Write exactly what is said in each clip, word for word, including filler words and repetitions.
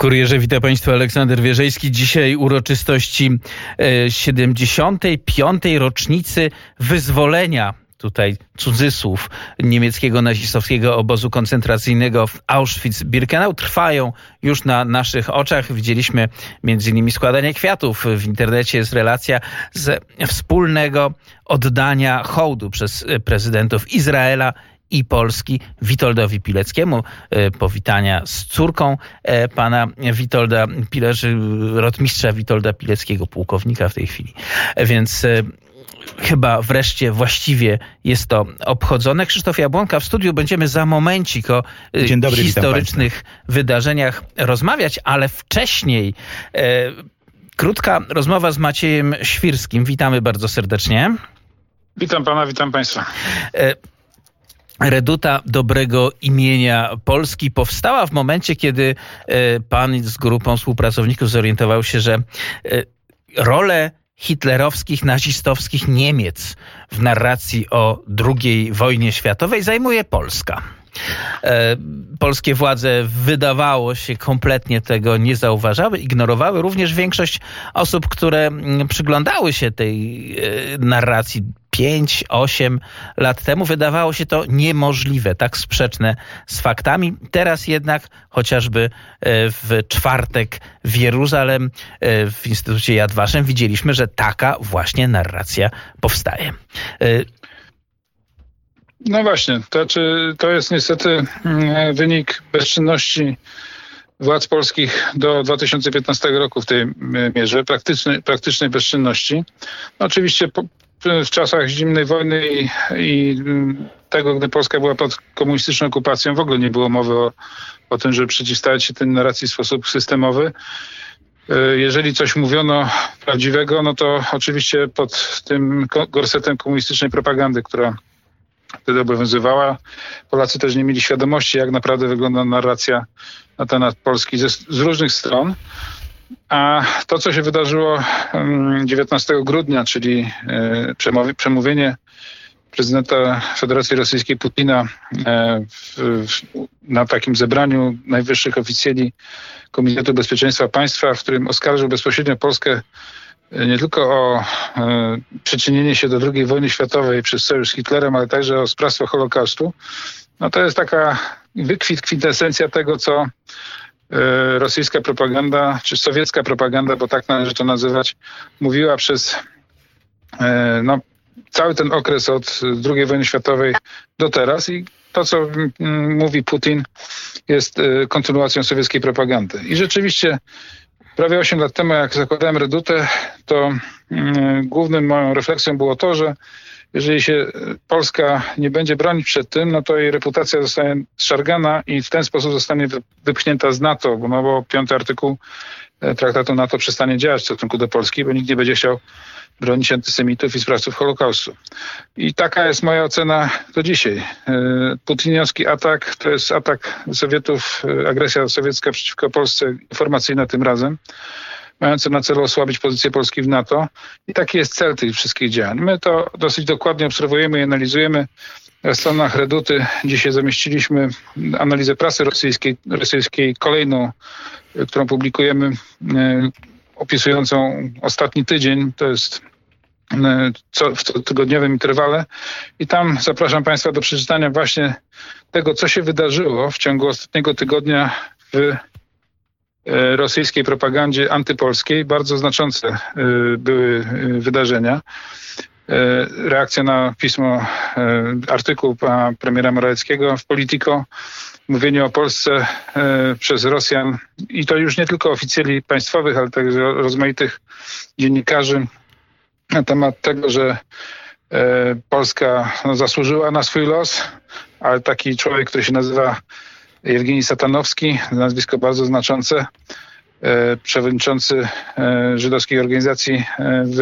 Kurierze, witam Państwa, Aleksander Wierzejski. Dzisiaj uroczystości siedemdziesiątej piątej rocznicy wyzwolenia, tutaj cudzysłów, niemieckiego nazistowskiego obozu koncentracyjnego w Auschwitz-Birkenau trwają już na naszych oczach. Widzieliśmy między innymi składanie kwiatów. W internecie jest relacja z wspólnego oddania hołdu przez prezydentów Izraela i Polski Witoldowi Pileckiemu. Powitania z córką pana Witolda Pileczy, rotmistrza Witolda Pileckiego, pułkownika w tej chwili. Więc chyba wreszcie właściwie jest to obchodzone. Krzysztof Jabłonka w studiu. Będziemy za momencik o Dzień dobry, historycznych wydarzeniach rozmawiać, ale wcześniej e, krótka rozmowa z Maciejem Świrskim. Witamy bardzo serdecznie. Witam pana, witam państwa. E, Reduta dobrego imienia Polski powstała w momencie, kiedy pan z grupą współpracowników zorientował się, że rolę hitlerowskich, nazistowskich Niemiec w narracji o drugiej wojnie światowej zajmuje Polska. Polskie władze, wydawało się, kompletnie tego nie zauważały, ignorowały. Również większość osób, które przyglądały się tej narracji pięć, osiem lat temu, wydawało się to niemożliwe, tak sprzeczne z faktami. Teraz jednak chociażby w czwartek w Jeruzalem, w Instytucie Yad Vashem widzieliśmy, że taka właśnie narracja powstaje. No właśnie, to, czy, to jest niestety wynik bezczynności władz polskich do dwa tysiące piętnastego roku w tej mierze, praktycznej, praktycznej bezczynności. No oczywiście po, w czasach zimnej wojny i, i tego, gdy Polska była pod komunistyczną okupacją, w ogóle nie było mowy o, o tym, żeby przeciwstawiać się tej narracji w sposób systemowy. Jeżeli coś mówiono prawdziwego, no to oczywiście pod tym gorsetem komunistycznej propagandy, która wtedy obowiązywała. Polacy też nie mieli świadomości, jak naprawdę wygląda narracja na temat Polski z, z różnych stron. A to, co się wydarzyło dziewiętnastego grudnia, czyli przemówienie prezydenta Federacji Rosyjskiej Putina w, w, na takim zebraniu najwyższych oficjeli Komitetu Bezpieczeństwa Państwa, w którym oskarżył bezpośrednio Polskę nie tylko o e, przyczynienie się do drugiej wojny światowej przez sojusz z Hitlerem, ale także o sprawstwo Holokaustu, no to jest taka wykwit, kwintesencja tego, co e, rosyjska propaganda, czy sowiecka propaganda, bo tak należy to nazywać, mówiła przez e, no, cały ten okres od drugiej wojny światowej do teraz. I to, co m, mówi Putin, jest e, kontynuacją sowieckiej propagandy. I rzeczywiście prawie osiem lat temu, jak zakładałem Redutę, to mm, główną moją refleksją było to, że jeżeli się Polska nie będzie bronić przed tym, no to jej reputacja zostanie zszargana i w ten sposób zostanie wypchnięta z NATO, bo, no bo piąty artykuł traktatu NATO przestanie działać w stosunku do Polski, bo nikt nie będzie chciał bronić antysemitów i sprawców Holokaustu. I taka jest moja ocena do dzisiaj. Putinowski atak to jest atak Sowietów, agresja sowiecka przeciwko Polsce, informacyjna tym razem, mająca na celu osłabić pozycję Polski w NATO. I taki jest cel tych wszystkich działań. My to dosyć dokładnie obserwujemy i analizujemy. Na stronach Reduty dzisiaj zamieściliśmy analizę prasy rosyjskiej, rosyjskiej kolejną, którą publikujemy, opisującą ostatni tydzień, to jest co, w tygodniowym interwale. I tam zapraszam Państwa do przeczytania właśnie tego, co się wydarzyło w ciągu ostatniego tygodnia w rosyjskiej propagandzie antypolskiej. Bardzo znaczące były wydarzenia. Reakcja na pismo, artykuł pana premiera Morawieckiego w Politico, mówienie o Polsce e, przez Rosjan i to już nie tylko oficjeli państwowych, ale także rozmaitych dziennikarzy na temat tego, że e, Polska no, zasłużyła na swój los, ale taki człowiek, który się nazywa Jewgenij Satanowski, nazwisko bardzo znaczące, e, przewodniczący e, żydowskiej organizacji e, w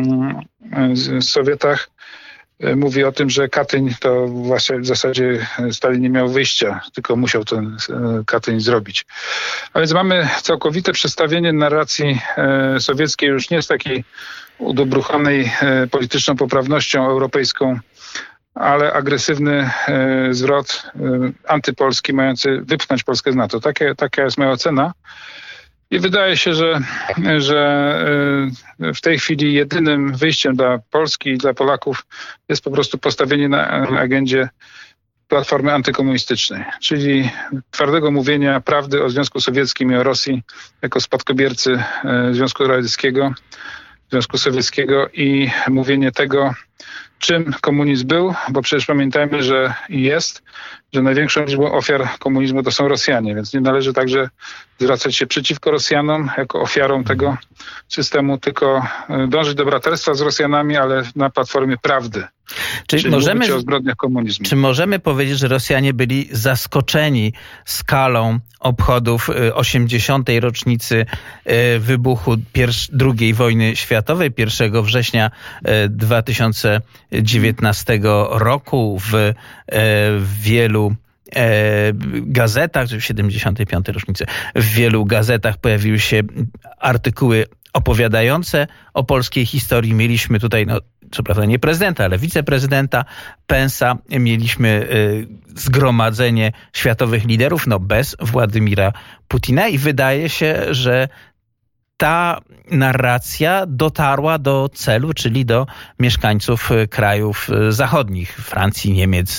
e, Sowietach, mówi o tym, że Katyń to właśnie w zasadzie Stalin nie miał wyjścia, tylko musiał ten Katyń zrobić. A więc mamy całkowite przestawienie narracji sowieckiej już nie z takiej udobruchanej polityczną poprawnością europejską, ale agresywny zwrot antypolski mający wypchnąć Polskę z NATO. Takie, taka jest moja ocena. I wydaje się, że, że w tej chwili jedynym wyjściem dla Polski i dla Polaków jest po prostu postawienie na agendzie platformy antykomunistycznej, czyli twardego mówienia prawdy o Związku Sowieckim i o Rosji jako spadkobiercy Związku Radzieckiego, Związku Sowieckiego i mówienie tego, czym komunizm był, bo przecież pamiętajmy, że jest, że największą liczbą ofiar komunizmu to są Rosjanie, więc nie należy także zwracać się przeciwko Rosjanom jako ofiarom tego systemu, tylko dążyć do braterstwa z Rosjanami, ale na platformie prawdy. Czyli, Czyli możemy, o zbrodniach komunizmu. Czy możemy powiedzieć, że Rosjanie byli zaskoczeni skalą obchodów osiemdziesiątej rocznicy wybuchu drugiej wojny światowej, pierwszego września dwa tysiące dziewiętnastego roku w, w wielu gazetach, czy w siedemdziesiątej piątej rocznicy, w wielu gazetach pojawiły się artykuły opowiadające o polskiej historii. Mieliśmy tutaj, no, co prawda nie prezydenta, ale wiceprezydenta Pensa. Mieliśmy y, zgromadzenie światowych liderów, no bez Władimira Putina i wydaje się, że ta narracja dotarła do celu, czyli do mieszkańców krajów zachodnich, Francji, Niemiec,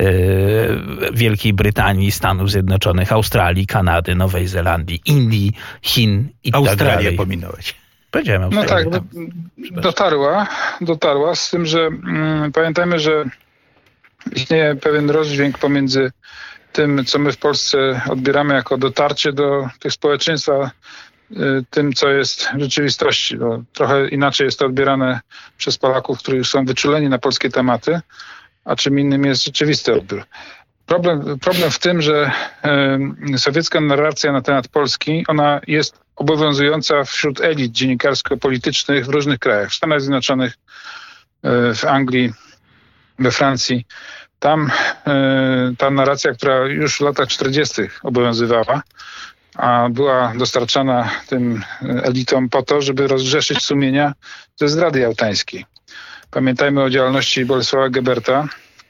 Wielkiej Brytanii, Stanów Zjednoczonych, Australii, Kanady, Nowej Zelandii, Indii, Chin i tak dalej. Australię pominąłeś. Powiedziałem Australię. No tak, dotarła, dotarła z tym, że mm, pamiętajmy, że istnieje pewien rozdźwięk pomiędzy tym, co my w Polsce odbieramy jako dotarcie do tych społeczeństwa, tym, co jest w rzeczywistości. Bo trochę inaczej jest to odbierane przez Polaków, którzy są wyczuleni na polskie tematy, a czym innym jest rzeczywisty odbiór. Problem, problem w tym, że y, sowiecka narracja na temat Polski, ona jest obowiązująca wśród elit dziennikarsko-politycznych w różnych krajach. W Stanach Zjednoczonych, y, w Anglii, we Francji. Tam y, ta narracja, która już w latach czterdziestych obowiązywała, a była dostarczana tym elitom po to, żeby rozgrzeszyć sumienia ze zdrady jałtańskiej. Pamiętajmy o działalności Bolesława Geberta,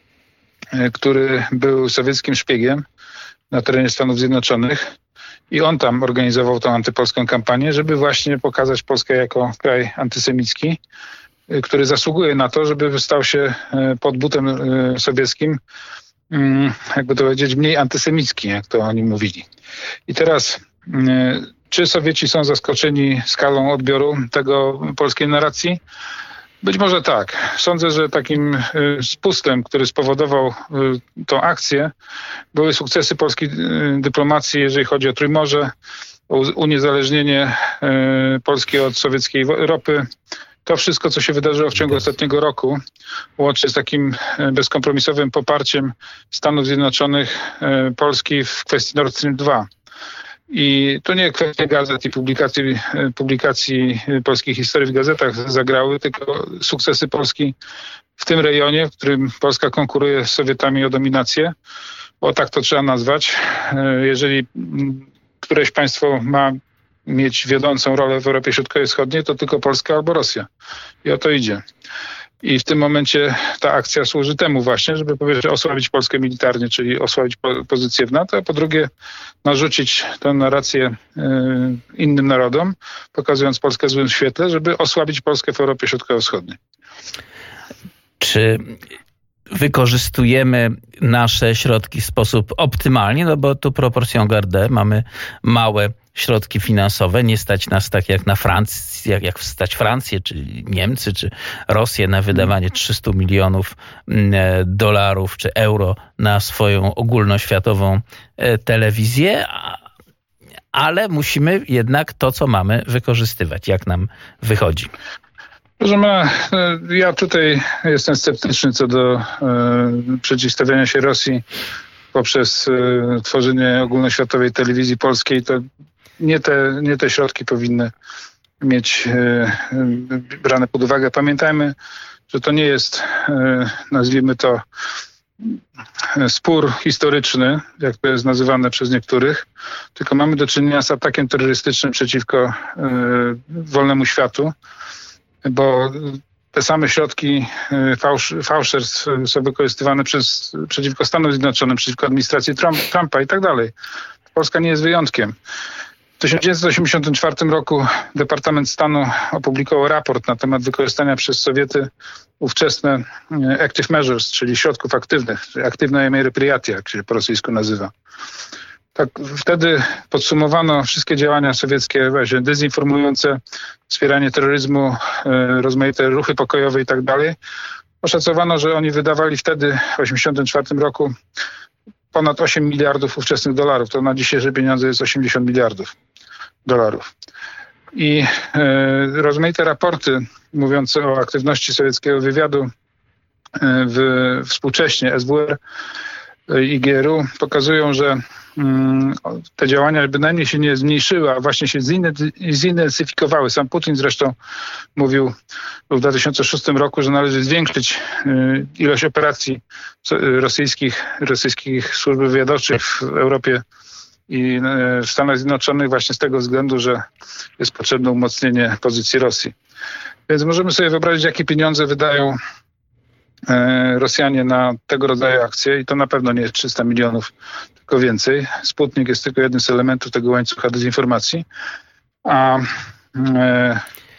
który był sowieckim szpiegiem na terenie Stanów Zjednoczonych i on tam organizował tą antypolską kampanię, żeby właśnie pokazać Polskę jako kraj antysemicki, który zasługuje na to, żeby stał się pod butem sowieckim, jakby to powiedzieć, mniej antysemicki, jak to oni mówili. I teraz, czy Sowieci są zaskoczeni skalą odbioru tego polskiej narracji? Być może tak. Sądzę, że takim spustem, który spowodował tą akcję, były sukcesy polskiej dyplomacji, jeżeli chodzi o Trójmorze, o uniezależnienie Polski od sowieckiej ropy. To wszystko, co się wydarzyło w ciągu ostatniego roku, łącznie z takim bezkompromisowym poparciem Stanów Zjednoczonych Polski w kwestii Nord Stream dwa. I to nie kwestia gazet i publikacji, publikacji polskiej historii w gazetach zagrały, tylko sukcesy Polski w tym rejonie, w którym Polska konkuruje z Sowietami o dominację, bo tak to trzeba nazwać. Jeżeli któreś państwo ma mieć wiodącą rolę w Europie Środkowo-Wschodniej, to tylko Polska albo Rosja. I o to idzie. I w tym momencie ta akcja służy temu właśnie, żeby po pierwsze osłabić Polskę militarnie, czyli osłabić pozycję w NATO, a po drugie narzucić tę narrację y, innym narodom, pokazując Polskę w złym świetle, żeby osłabić Polskę w Europie Środkowo-Wschodniej. Czy wykorzystujemy nasze środki w sposób optymalnie? No bo tu proporcją gardę mamy małe środki finansowe. Nie stać nas tak jak na Francję, jak, jak stać Francję, czy Niemcy, czy Rosję na wydawanie trzysta milionów dolarów czy euro na swoją ogólnoświatową telewizję, ale musimy jednak to, co mamy, wykorzystywać. Jak nam wychodzi? Proszę pana, ja tutaj jestem sceptyczny co do e, przeciwstawiania się Rosji poprzez e, tworzenie ogólnoświatowej telewizji polskiej. To nie te, nie te środki powinny mieć e, brane pod uwagę. Pamiętajmy, że to nie jest, e, nazwijmy to, spór historyczny, jak to jest nazywane przez niektórych, tylko mamy do czynienia z atakiem terrorystycznym przeciwko e, wolnemu światu, bo te same środki fałsz, fałszerstw są wykorzystywane przez, przeciwko Stanom Zjednoczonym, przeciwko administracji Trump, Trumpa i tak dalej. Polska nie jest wyjątkiem. tysiąc dziewięćset osiemdziesiątym czwartym roku Departament Stanu opublikował raport na temat wykorzystania przez Sowiety ówczesne active measures, czyli środków aktywnych, czyli aktywna emerypriatia, jak się po rosyjsku nazywa. Tak, wtedy podsumowano wszystkie działania sowieckie, właśnie dezinformujące, wspieranie terroryzmu, rozmaite ruchy pokojowe i tak dalej. Oszacowano, że oni wydawali wtedy w tysiąc dziewięćset osiemdziesiątym czwartym roku ponad osiem miliardów ówczesnych dolarów. To na dzisiejsze pieniądze jest osiemdziesiąt miliardów dolarów. I e, rozmaite raporty mówiące o aktywności sowieckiego wywiadu e, w, współcześnie S W R i G R U pokazują, że mm, te działania bynajmniej się nie zmniejszyły, a właśnie się zintensyfikowały. Sam Putin zresztą mówił w dwa tysiące szóstym roku, że należy zwiększyć y, ilość operacji rosyjskich, rosyjskich służb wywiadowczych w Europie i y, w Stanach Zjednoczonych właśnie z tego względu, że jest potrzebne umocnienie pozycji Rosji. Więc możemy sobie wyobrazić, jakie pieniądze wydają Rosjanie na tego rodzaju akcje i to na pewno nie jest trzysta milionów, tylko więcej. Sputnik jest tylko jednym z elementów tego łańcucha dezinformacji. A e,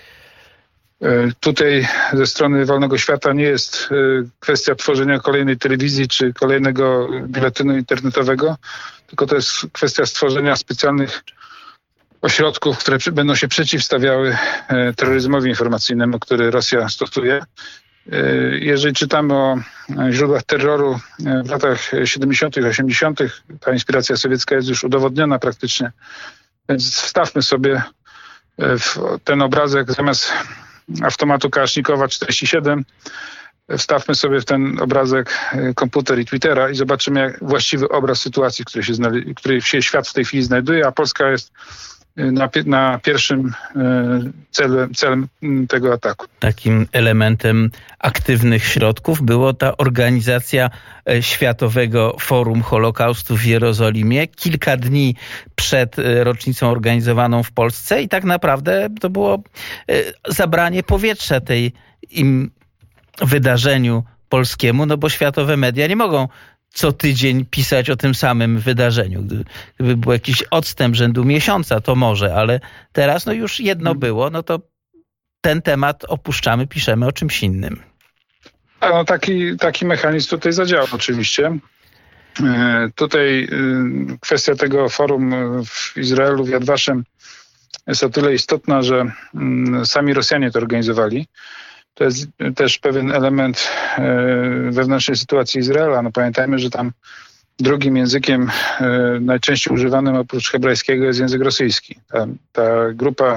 e, tutaj ze strony Wolnego Świata nie jest e, kwestia tworzenia kolejnej telewizji czy kolejnego biuletynu internetowego, tylko to jest kwestia stworzenia specjalnych ośrodków, które przy, będą się przeciwstawiały e, terroryzmowi informacyjnemu, który Rosja stosuje. Jeżeli czytamy o źródłach terroru w latach siedemdziesiątych, osiemdziesiątych, ta inspiracja sowiecka jest już udowodniona praktycznie. Więc wstawmy sobie w ten obrazek zamiast automatu Kałasznikowa czterdzieści siedem, wstawmy sobie w ten obrazek komputer i Twittera i zobaczymy jak właściwy obraz sytuacji, w której się, znale- w której się świat w tej chwili znajduje, a Polska jest Na, na pierwszym celem, celem tego ataku. Takim elementem aktywnych środków było ta organizacja Światowego Forum Holokaustu w Jerozolimie kilka dni przed rocznicą organizowaną w Polsce i tak naprawdę to było zabranie powietrza tej im wydarzeniu polskiemu, no bo światowe media nie mogą co tydzień pisać o tym samym wydarzeniu. Gdyby, gdyby był jakiś odstęp rzędu miesiąca, to może, ale teraz no już jedno było, no to ten temat opuszczamy, piszemy o czymś innym. A no taki, taki mechanizm tutaj zadziałał oczywiście. E, tutaj e, kwestia tego forum w Izraelu, w Yad Vashem jest o tyle istotna, że m, sami Rosjanie to organizowali. To jest też pewien element wewnętrznej sytuacji Izraela. No pamiętajmy, że tam drugim językiem najczęściej używanym oprócz hebrajskiego jest język rosyjski. Ta, ta grupa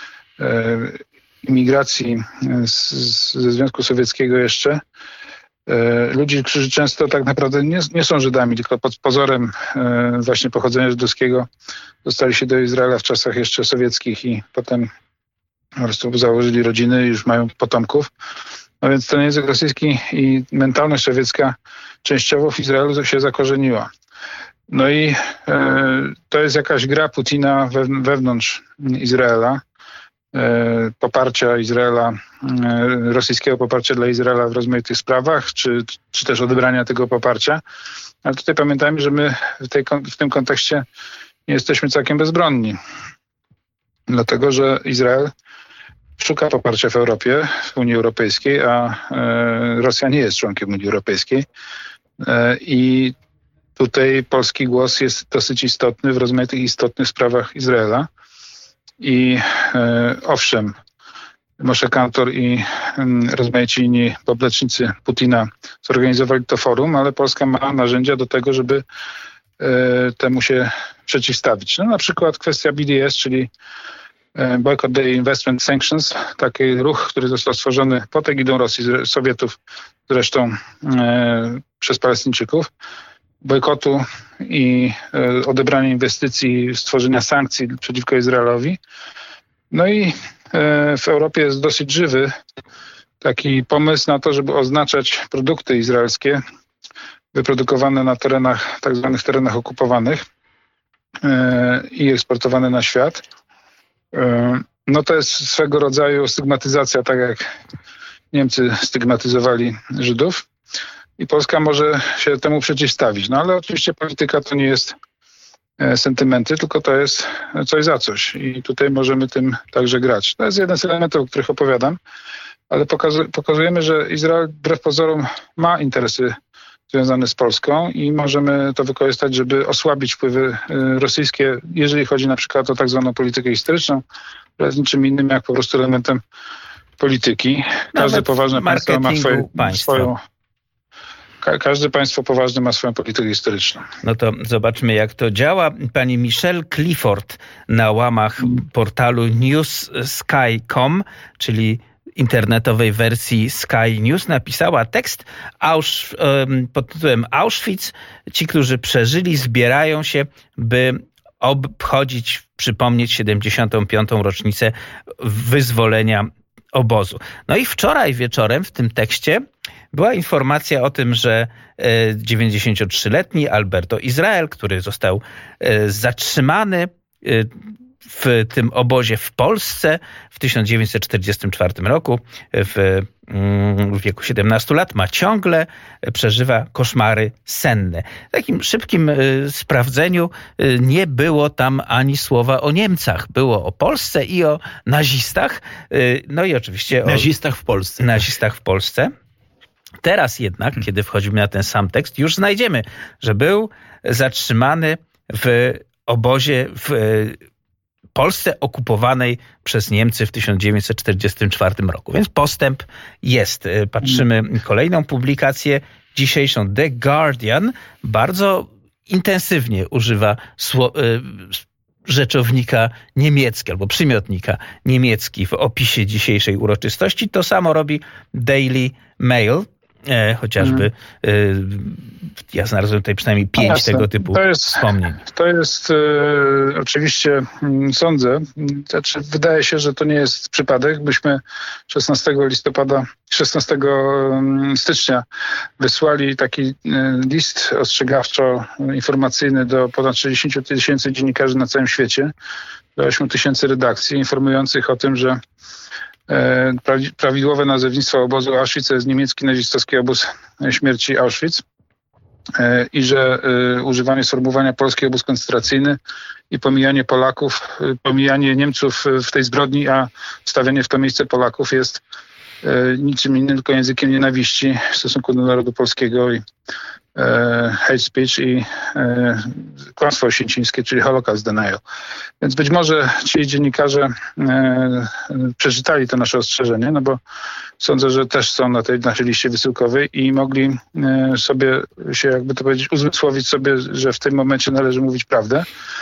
imigracji z, ze Związku Sowieckiego jeszcze, ludzi, którzy często tak naprawdę nie, nie są Żydami, tylko pod pozorem właśnie pochodzenia żydowskiego dostali się do Izraela w czasach jeszcze sowieckich i potem po prostu założyli rodziny i już mają potomków. No więc ten język rosyjski i mentalność sowiecka częściowo w Izraelu się zakorzeniła. No i e, to jest jakaś gra Putina we, wewnątrz Izraela, e, poparcia Izraela, e, rosyjskiego poparcia dla Izraela w rozmaitych sprawach, czy, czy też odebrania tego poparcia. Ale tutaj pamiętajmy, że my w, tej, w tym kontekście nie jesteśmy całkiem bezbronni. Dlatego, że Izrael szuka poparcia w Europie, w Unii Europejskiej, a e, Rosja nie jest członkiem Unii Europejskiej. E, I tutaj polski głos jest dosyć istotny w rozmaitych istotnych sprawach Izraela. I e, owszem, Moshe Kantor i m, rozmaici inni poplecznicy Putina zorganizowali to forum, ale Polska ma narzędzia do tego, żeby e, temu się przeciwstawić. No, na przykład kwestia B D S, czyli Boycott the Investment Sanctions, taki ruch, który został stworzony pod egidą Rosji, Sowietów zresztą e, przez Palestyńczyków, bojkotu i e, odebrania inwestycji, stworzenia sankcji przeciwko Izraelowi. No i e, w Europie jest dosyć żywy taki pomysł na to, żeby oznaczać produkty izraelskie wyprodukowane na terenach, tak zwanych terenach okupowanych e, i eksportowane na świat. No to jest swego rodzaju stygmatyzacja, tak jak Niemcy stygmatyzowali Żydów i Polska może się temu przeciwstawić. No ale oczywiście polityka to nie jest sentymenty, tylko to jest coś za coś i tutaj możemy tym także grać. To jest jeden z elementów, o których opowiadam, ale pokazu- pokazujemy, że Izrael wbrew pozorom ma interesy związane z Polską i możemy to wykorzystać, żeby osłabić wpływy rosyjskie, jeżeli chodzi na przykład o tak zwaną politykę historyczną, która jest niczym innym jak po prostu elementem polityki. Każde Nawet poważne państwo ma swoje, państwa. swoją... Ka- każde państwo poważne ma swoją politykę historyczną. No to zobaczmy, jak to działa. Pani Michelle Clifford na łamach portalu news sky kropka com, czyli internetowej wersji Sky News, napisała tekst Ausz, pod tytułem Auschwitz. Ci, którzy przeżyli, zbierają się, by obchodzić, przypomnieć siedemdziesiątą piątą rocznicę wyzwolenia obozu. No i wczoraj wieczorem w tym tekście była informacja o tym, że dziewięćdziesięciotrzyletni Alberto Izrael, który został zatrzymany w tym obozie w Polsce w tysiąc dziewięćset czterdziestym czwartym roku w, w wieku siedemnastu lat, ma ciągle, przeżywa koszmary senne. W takim szybkim sprawdzeniu nie było tam ani słowa o Niemcach. Było o Polsce i o nazistach. No i oczywiście o nazistach w Polsce. Nazistach w Polsce. Teraz jednak, hmm. kiedy wchodzimy na ten sam tekst, już znajdziemy, że był zatrzymany w obozie w Polsce okupowanej przez Niemcy w tysiąc dziewięćset czterdziestym czwartym roku. Więc postęp jest. Patrzymy kolejną publikację dzisiejszą. The Guardian bardzo intensywnie używa sło- rzeczownika niemiecki albo przymiotnika niemiecki w opisie dzisiejszej uroczystości. To samo robi Daily Mail. E, chociażby e, ja znalazłem tutaj przynajmniej pięć Jasne. tego typu to jest, wspomnień. To jest e, oczywiście m, sądzę, znaczy wydaje się, że to nie jest przypadek. Myśmy szesnastego listopada, szesnastego stycznia wysłali taki e, list ostrzegawczo-informacyjny do ponad sześćdziesięciu tysięcy dziennikarzy na całym świecie, do ośmiu tysięcy redakcji informujących o tym, że prawidłowe nazewnictwo obozu Auschwitz to jest niemiecki nazistowski obóz śmierci Auschwitz i że używanie sformułowania polski obóz koncentracyjny i pomijanie Polaków, pomijanie Niemców w tej zbrodni, a stawianie w to miejsce Polaków jest niczym innym, tylko językiem nienawiści w stosunku do narodu polskiego i e, hate speech i e, kłamstwo oświęcimskie, czyli Holocaust denial. Więc być może ci dziennikarze e, przeczytali to nasze ostrzeżenie, no bo sądzę, że też są na tej naszej liście wysyłkowej i mogli e, sobie się, jakby to powiedzieć, uzmysłowić sobie, że w tym momencie należy mówić prawdę.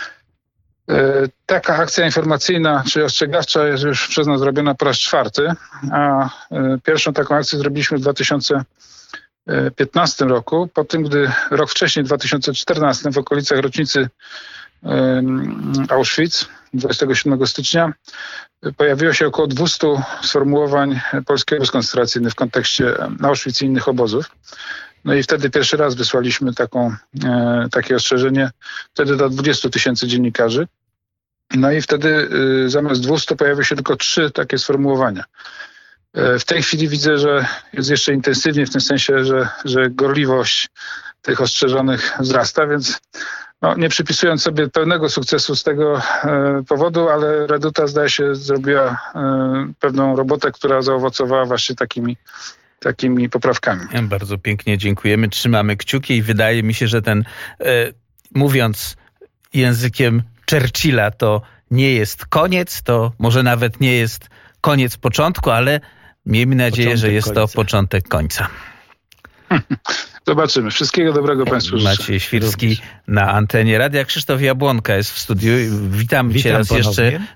Taka akcja informacyjna czy ostrzegawcza jest już przez nas zrobiona po raz czwarty, a pierwszą taką akcję zrobiliśmy w dwa tysiące piętnastym roku, po tym, gdy rok wcześniej, w dwa tysiące czternastym, w okolicach rocznicy Auschwitz, dwudziestego siódmego stycznia, pojawiło się około dwieście sformułowań polski obóz koncentracyjny w kontekście Auschwitz i innych obozów. No i wtedy pierwszy raz wysłaliśmy taką, e, takie ostrzeżenie, wtedy do dwudziestu tysięcy dziennikarzy. No i wtedy e, zamiast dwustu pojawiły się tylko trzy takie sformułowania. E, w tej chwili widzę, że jest jeszcze intensywnie, w tym sensie, że, że gorliwość tych ostrzeżonych wzrasta, więc no, nie przypisując sobie pełnego sukcesu z tego e, powodu, ale Reduta zdaje się zrobiła e, pewną robotę, która zaowocowała właśnie takimi takimi poprawkami. Bardzo pięknie dziękujemy, trzymamy kciuki i wydaje mi się, że ten, e, mówiąc językiem Churchilla, to nie jest koniec, to może nawet nie jest koniec początku, ale miejmy nadzieję, początek że jest końca. To początek końca. Zobaczymy. Wszystkiego dobrego Państwu życzę. Maciej Świrski na antenie radia. Krzysztof Jabłonka jest w studiu. Witam, Witam Cię raz jeszcze